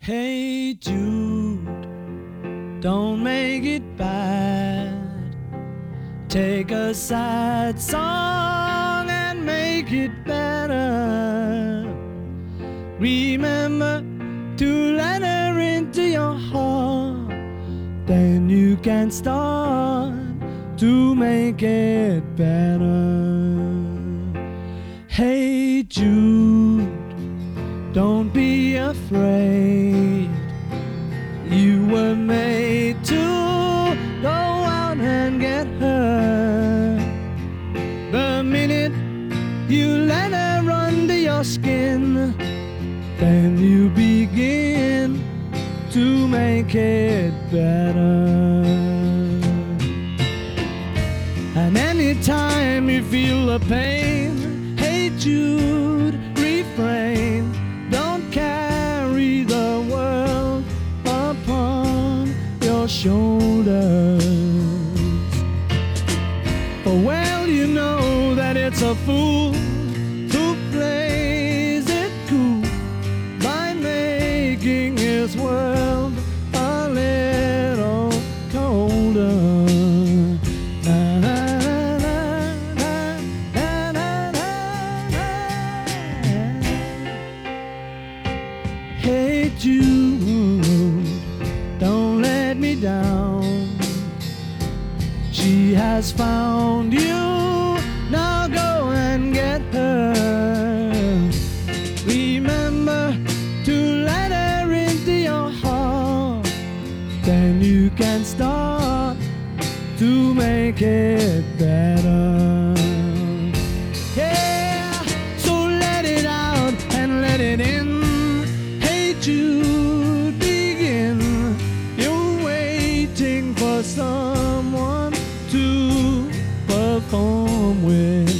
Hey Jude, don't make it bad. Take a sad song and make it better. Remember to let her into your heart, then you can start to make it better. Hey Jude, don't be afraid. You were made to go out and get her. The minute you let her under your skin, then you begin to make it better. And anytime you feel the pain, hey Jude, refrain. Don't carry the world upon your shoulders. For well you know that it's a fool who plays it cool by making his world a little colder. Hey Jude, don't let me down. She has found you, now go and get her. Remember to let her into your heart, then you can start to make it better. Yeah, so let it out and let it in. Jude, begin. You're waiting for someone to perform with.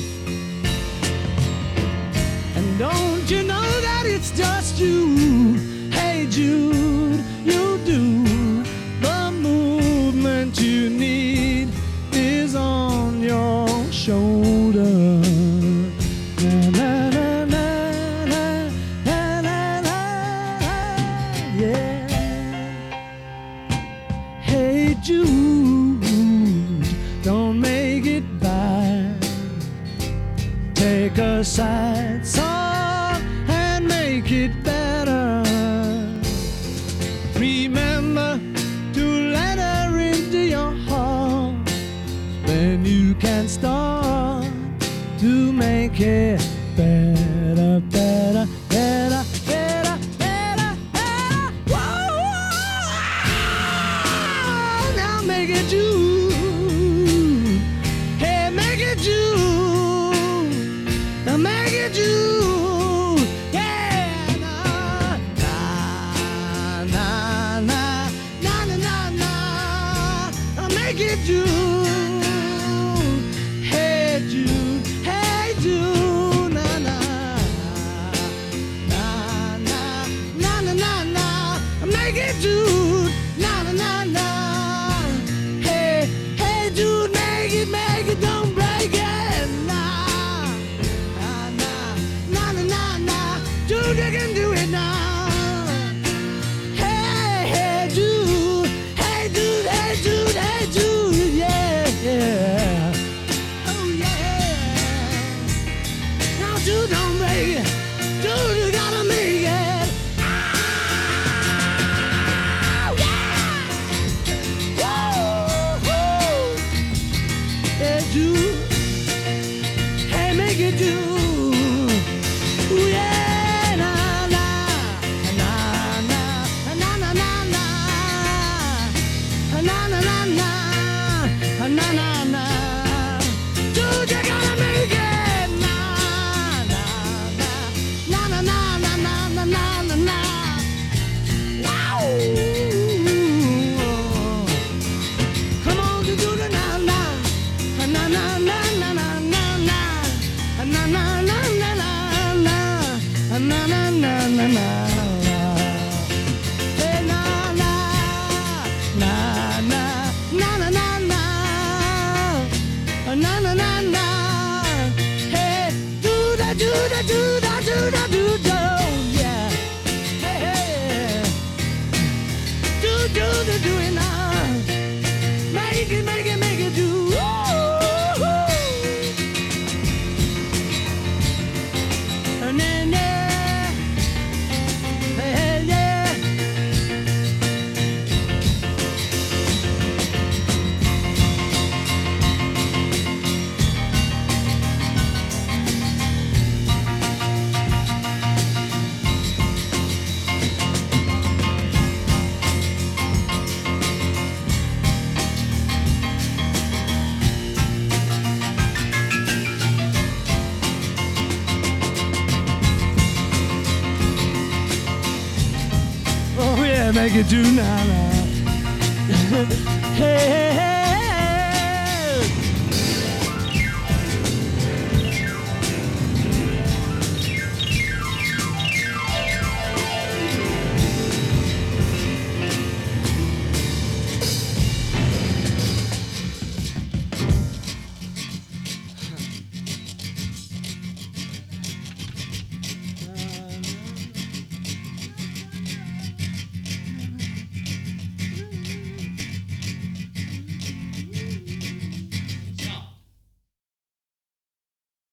And don't you know that it's just you? Hey Jude, you do. The movement you need is on your shoulder. Na, na, na, na. Hey Jude, don't make it bad. Take a sad song and make it better. Remember to let her into your heart, then you can start to make it better, better, better, better, better, better. Whoa, now make it Jude. Hey, make it Jude. Now make it Jude. Yeah, na na na na na na na. Now make it Jude. Hey Jude, hey Jude, na na na na na na na na. Make it Jude, na na na na. Hey, hey Jude, make it, don't break it, nah, nah, nah, nah, nah, nah, nah. Jude, you can do it now. Hey, hey Jude, hey Jude, hey Jude, hey Jude, yeah, yeah. Oh yeah. Now Jude, don't break it. Jude, you gotta make it. Ah, yeah. make it June, nah, nah. Hey, hey, hey.